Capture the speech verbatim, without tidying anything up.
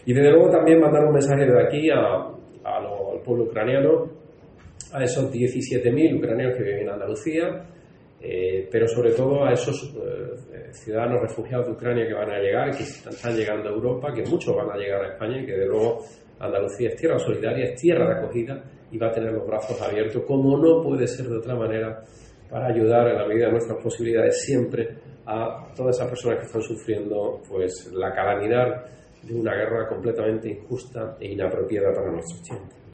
Y desde luego también mandar un mensaje de aquí a, a lo, al pueblo ucraniano, a esos diecisiete mil ucranianos que viven en Andalucía, eh, pero sobre todo a esos eh, ciudadanos refugiados de Ucrania que van a llegar, que están llegando a Europa, que muchos van a llegar a España y que de luego Andalucía es tierra solidaria, es tierra de acogida y va a tener los brazos abiertos, como no puede ser de otra manera, para ayudar en la medida de nuestras posibilidades siempre a todas esas personas que están sufriendo pues la calamidad de una guerra completamente injusta e inapropiada para nuestros tiempos.